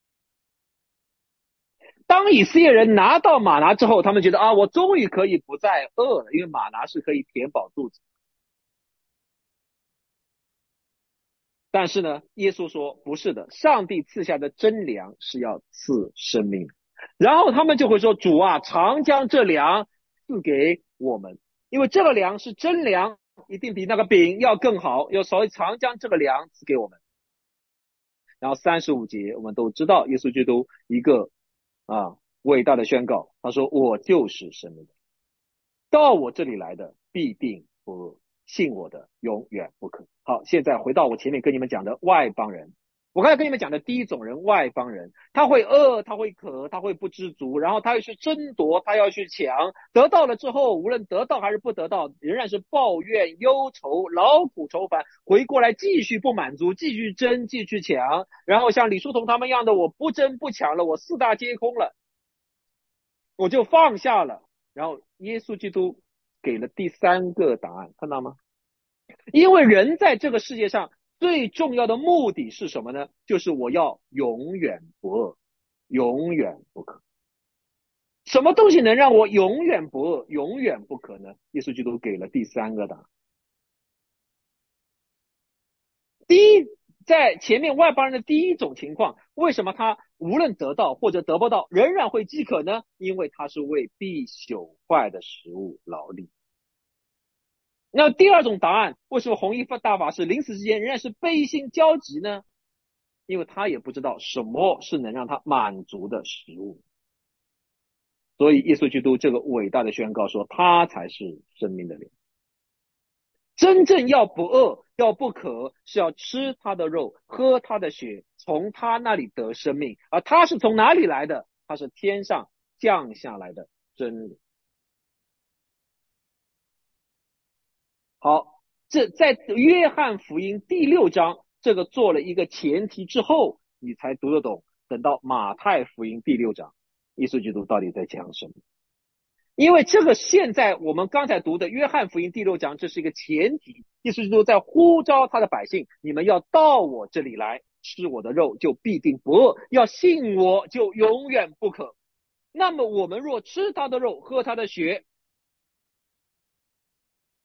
S1: 当以色列人拿到玛拿之后，他们觉得啊，我终于可以不再饿了，因为玛拿是可以填饱肚子。但是呢，耶稣说不是的，上帝赐下的真粮是要赐生命。然后他们就会说，主啊，常将这粮赐给我们，因为这个粮是真粮，一定比那个饼要更好，所以常将这个粮赐给我们。然后35节我们都知道耶稣基督一个伟大的宣告，他说我就是生命，到我这里来的必定不饿，信我的永远不可。好，现在回到我前面跟你们讲的外邦人。我刚才跟你们讲的第一种人，外邦人，他会饿，他会渴，他会不知足，然后他要去争夺，他要去抢，得到了之后，无论得到还是不得到，仍然是抱怨、忧愁、劳苦愁烦，回过来继续不满足，继续争，继续抢，然后像李叔同他们一样的，我不争不抢了，我四大皆空了，我就放下了。然后耶稣基督给了第3个答案，看到吗？因为人在这个世界上最重要的目的是什么呢？就是我要永远不饿，永远不渴。什么东西能让我永远不饿，永远不渴呢？耶稣基督给了第3个答案。第一，在前面外邦人的第一种情况，为什么他无论得到或者得不到，仍然会饥渴呢？因为他是为必朽坏的食物劳力。那第2种答案，为什么弘一大法师临死之间仍然是悲心交集呢？因为他也不知道什么是能让他满足的食物。所以耶稣基督这个伟大的宣告说，他才是生命的粮。真正要不饿要不渴，是要吃他的肉喝他的血，从他那里得生命。而他是从哪里来的？他是天上降下来的真理。好，这在约翰福音第6章这个做了一个前提之后，你才读得懂。等到马太福音第6章，耶稣基督到底在讲什么？因为这个现在我们刚才读的约翰福音第6章，这是一个前提，耶稣基督在呼召他的百姓，你们要到我这里来，吃我的肉就必定不饿，要信我就永远不渴。那么我们若吃他的肉喝他的血，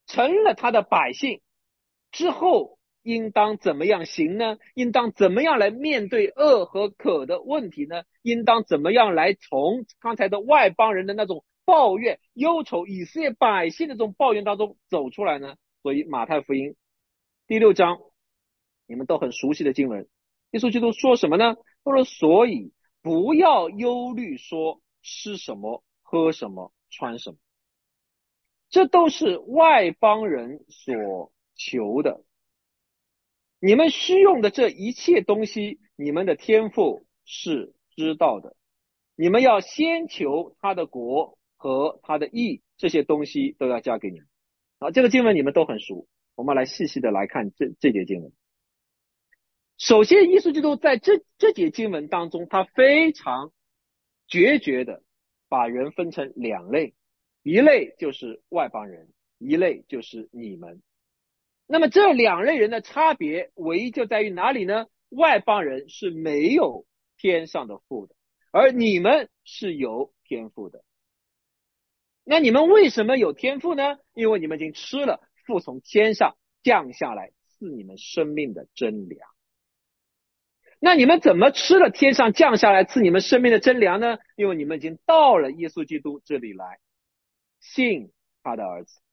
S1: 成了他的百姓之后，应当怎么样行呢？应当怎么样来面对恶和渴的问题呢？应当怎么样来从刚才的外邦人的那种抱怨、忧愁，以色列百姓的这种抱怨当中走出来呢？所以马太福音第6章，你们都很熟悉的经文，耶稣基督说什么呢？他说：所以不要忧虑，说吃什么、喝什么、穿什么，这都是外邦人所求的。你们需用的这一切东西，你们的天父是知道的。你们要先求他的国和他的义，这些东西都要加给你们。好，这个经文你们都很熟，我们来细细的来看这节经文。首先，耶稣基督在这节经文当中，他非常决绝的把人分成两类，一类就是外邦人，一类就是你们。那么这两类人的差别唯一就在于哪里呢？外邦人是没有天上的父的，而你们是有天父的。那你们为什么有天父呢？因为你们已经吃了父从天上降下来赐你们生命的真粮。那你们怎么吃了天上降下来赐你们生命的真粮呢？因为你们已经到了耶稣基督这里来，信他的儿子。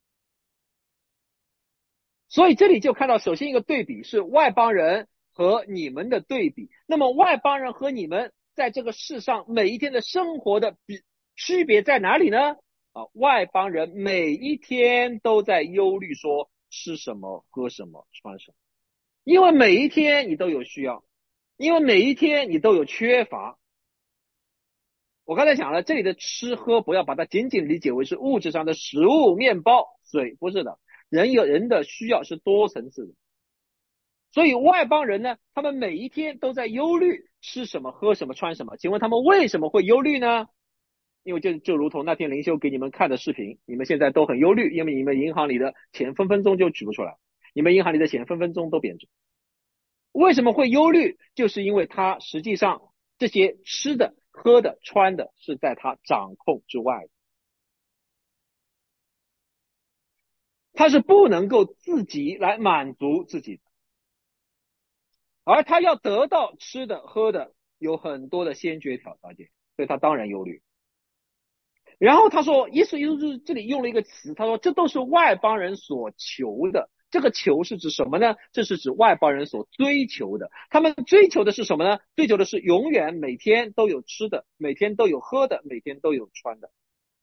S1: 所以这里就看到，首先一个对比是外邦人和你们的对比。那么外邦人和你们在这个世上每一天的生活的区别在哪里呢？外邦人每一天都在忧虑说吃什么、喝什么、穿什么，因为每一天你都有需要，因为每一天你都有缺乏。我刚才讲了，这里的吃喝不要把它仅仅理解为是物质上的食物、面包、水，不是的。人的需要是多层次的，所以外邦人呢，他们每一天都在忧虑吃什么、喝什么、穿什么。请问他们为什么会忧虑呢？因为就如同那天灵修给你们看的视频，你们现在都很忧虑，因为你们银行里的钱分分钟就取不出来，你们银行里的钱分分钟都贬值。为什么会忧虑？就是因为他实际上这些吃的、喝的、穿的是在他掌控之外的。他是不能够自己来满足自己的，而他要得到吃的喝的有很多的先决条件，所以他当然忧虑。然后他说，耶稣这里用了一个词，他说这都是外邦人所求的。这个求是指什么呢？这是指外邦人所追求的。他们追求的是什么呢？追求的是永远每天都有吃的，每天都有喝的，每天都有穿的。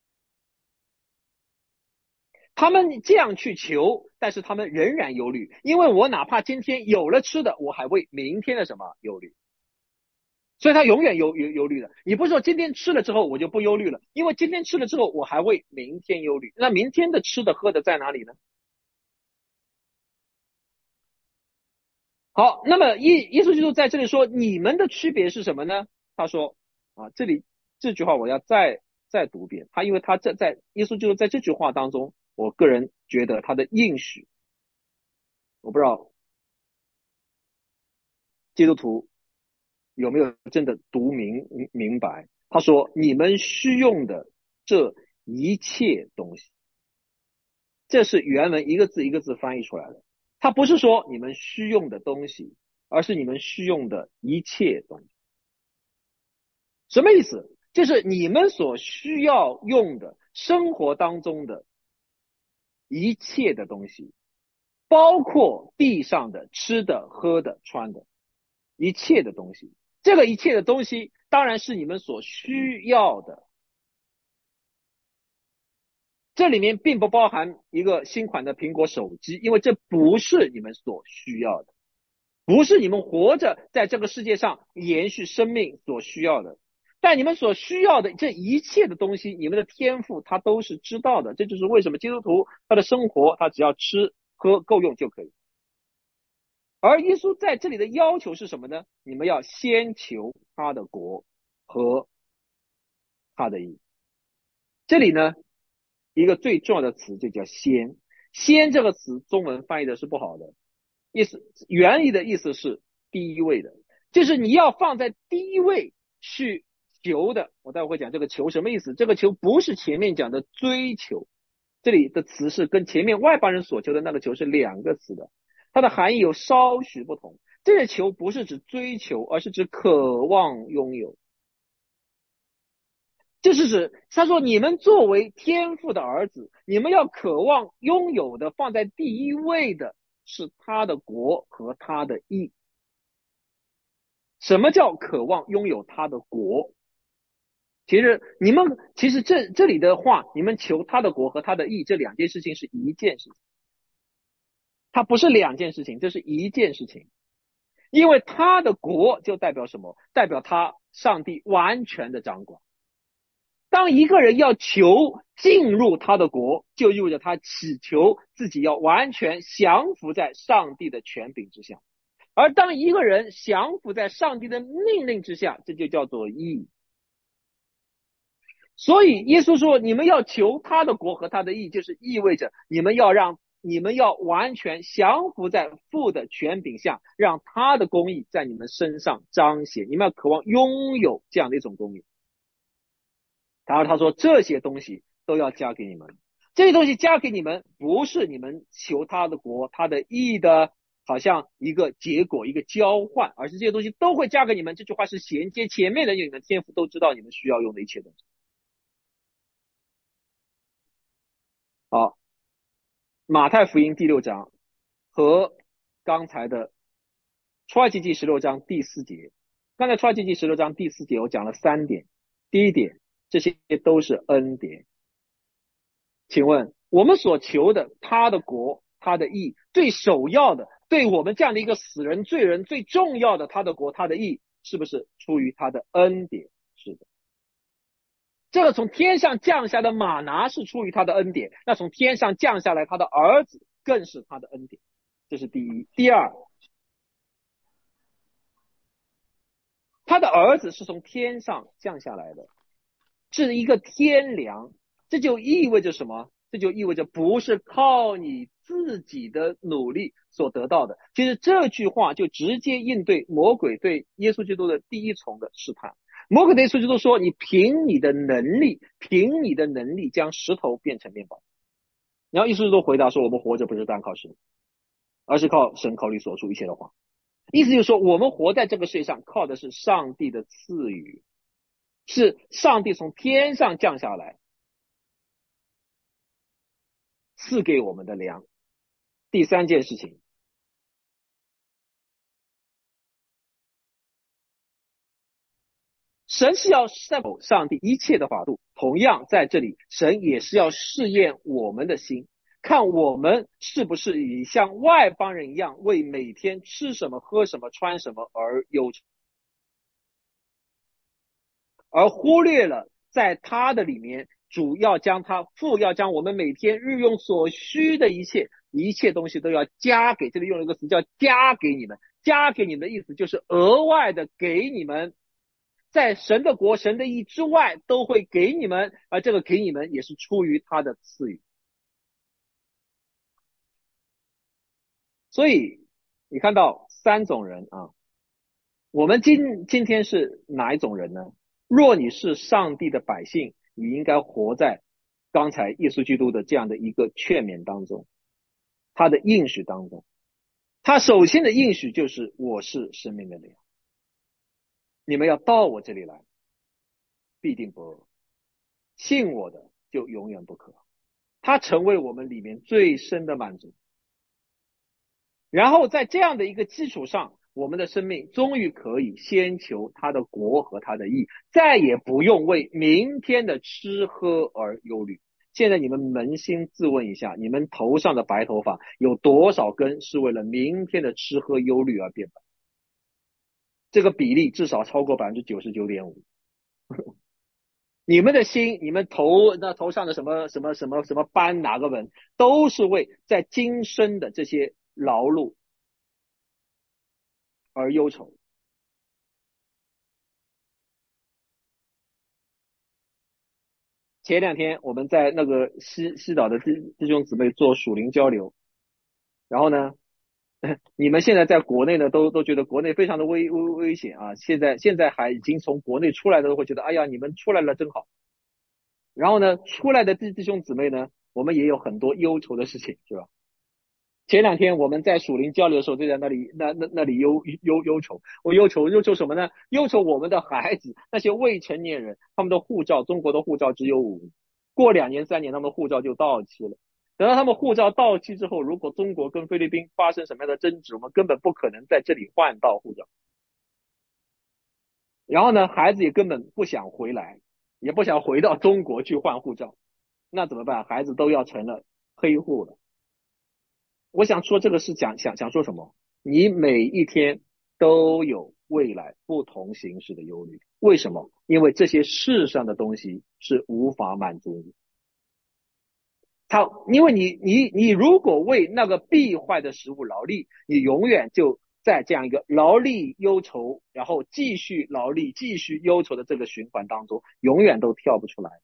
S1: 他们这样去求，但是他们仍然忧虑，因为我哪怕今天有了吃的，我还为明天的什么忧虑，所以他永远忧虑的。你不是说今天吃了之后我就不忧虑了，因为今天吃了之后我还为明天忧虑，那明天的吃的喝的在哪里呢？好，那么耶稣基督在这里说，你们的区别是什么呢？他说这里这句话我要再读一遍，因为他在耶稣基督在这句话当中，我个人觉得他的应许，我不知道基督徒有没有真的读明白？他说：“你们需用的这一切东西，这是原文一个字一个字翻译出来的。他不是说你们需用的东西，而是你们需用的一切东西。什么意思？就是你们所需要用的生活当中的一切的东西，包括地上的吃的、喝的、穿的。”一切的东西，这个一切的东西当然是你们所需要的，这里面并不包含一个新款的苹果手机，因为这不是你们所需要的，不是你们活着在这个世界上延续生命所需要的。但你们所需要的这一切的东西，你们的天赋他都是知道的。这就是为什么基督徒他的生活他只要吃喝够用就可以。而耶稣在这里的要求是什么呢？你们要先求他的国和他的义。这里呢，一个最重要的词就叫先。先这个词中文翻译的是不好的，原意的意思是第一位的，就是你要放在第一位去求的。我待会会讲这个求什么意思，这个求不是前面讲的追求， 这里的词是跟前面外邦人所求的那个求是两个词的，它的含义有稍许不同。这个求不是指追求，而是指渴望拥有。就是指他说你们作为天父的儿子，你们要渴望拥有的放在第一位的是他的国和他的义。什么叫渴望拥有他的国？其实这里的话，你们求他的国和他的义这两件事情是一件事情，它不是两件事情，这是一件事情。因为他的国就代表什么？代表他上帝完全的掌管。当一个人要求进入他的国，就意味着他祈求自己要完全降服在上帝的权柄之下。而当一个人降服在上帝的命令之下，这就叫做义。所以耶稣说你们要求他的国和他的义，就是意味着你们要完全降服在父的权柄下，让他的公义在你们身上彰显。你们要渴望拥有这样的一种公义。然后他说这些东西都要加给你们，这些东西加给你们不是你们求他的国他的义的好像一个结果一个交换，而是这些东西都会加给你们。这句话是衔接前面的，因为你们天父都知道你们需要用的一切东西。好，马太福音第6章和刚才的出埃及记16章第4节。刚才出埃及记16章第4节我讲了3点。第一点，这些都是恩典。请问我们所求的他的国他的义，最首要的，对我们这样的一个死人罪人最重要的他的国他的义，是不是出于他的恩典？是的。这个从天上降下的玛拿是出于他的恩典，那从天上降下来他的儿子更是他的恩典。这是第一。第二，他的儿子是从天上降下来的，是一个天粮。这就意味着什么？这就意味着不是靠你自己的努力所得到的。其实这句话就直接应对魔鬼对耶稣基督的第一重的试探。魔鬼对耶稣基督说，你凭你的能力将石头变成面包。然后耶稣基督回答说，我们活着不是单靠神，而是靠神口里所出一切的话。意思就是说，我们活在这个世界上靠的是上帝的赐予，是上帝从天上降下来赐给我们的粮。第三件事情，神是要善守上帝一切的法度，同样在这里神也是要试验我们的心，看我们是不是以像外邦人一样为每天吃什么喝什么穿什么而忧愁，而忽略了在他的里面主要将我们每天日用所需的一切东西都要加给，这里用了一个词叫加给你们。加给你们的意思就是额外的给你们，在神的国神的义之外都会给你们，而这个给你们也是出于他的赐予。所以你看到3种人啊，我们今天是哪一种人呢？若你是上帝的百姓，你应该活在刚才耶稣基督的这样的一个劝勉当中，他的应许当中。他首先的应许就是我是生命的粮，你们要到我这里来，必定不饿，信我的就永远不渴。他成为我们里面最深的满足。然后在这样的一个基础上，我们的生命终于可以先求他的国和他的义，再也不用为明天的吃喝而忧虑。现在你们扪心自问一下，你们头上的白头发有多少根是为了明天的吃喝忧虑而变白？这个比例至少超过 99.5%。你们的心，你们头上的什么斑哪个纹，都是为在今生的这些劳碌而忧愁。前2天我们在那个西岛的弟兄姊妹做属灵交流，然后呢，你们现在在国内呢都觉得国内非常的危险啊，现在还已经从国内出来的都会觉得，哎呀，你们出来了真好。然后呢，出来的弟兄姊妹呢， 我们也有很多忧愁的事情，是吧？前两天我们在属灵交流的时候，就在那里忧愁，我忧愁什么呢？忧愁我们的孩子，那些未成年人，他们的护照，中国的护照只有5年，过2年3年，他们的护照就到期了。等到他们护照到期之后，如果中国跟菲律宾发生什么样的争执，我们根本不可能在这里换到护照。然后呢，孩子也根本不想回来，也不想回到中国去换护照，那怎么办？孩子都要成了黑户了。我想说这个是想说什么？你每一天都有未来不同形式的忧虑，为什么？因为这些世上的东西是无法满足你。因为你如果为那个必坏的食物劳力，你永远就在这样一个劳力忧愁，然后继续劳力继续忧愁的这个循环当中，永远都跳不出来。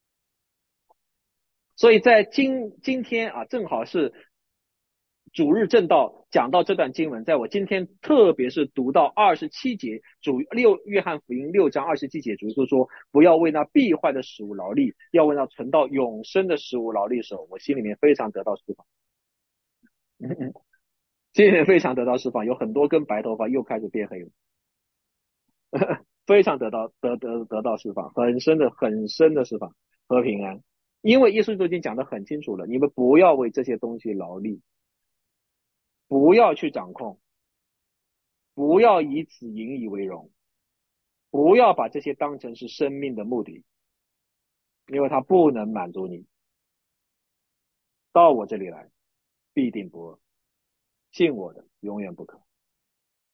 S1: 所以在今天啊，正好是主日正道讲到这段经文，在我今天特别是读到27节，约翰福音6章27节，主耶稣说不要为那必坏的食物劳力，要为那存到永生的食物劳力的时候，我心里面非常得到释放，心里面非常得到释放，有很多根白头发又开始变黑了，非常得到释放，很深的释放和平安。因为耶稣都已经讲得很清楚了，你们不要为这些东西劳力，不要去掌控，不要以此引以为荣，不要把这些当成是生命的目的，因为它不能满足你。到我这里来，必定不饿，信我的永远不渴。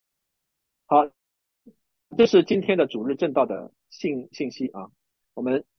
S1: 好，这是今天的主日正道的信息啊。我们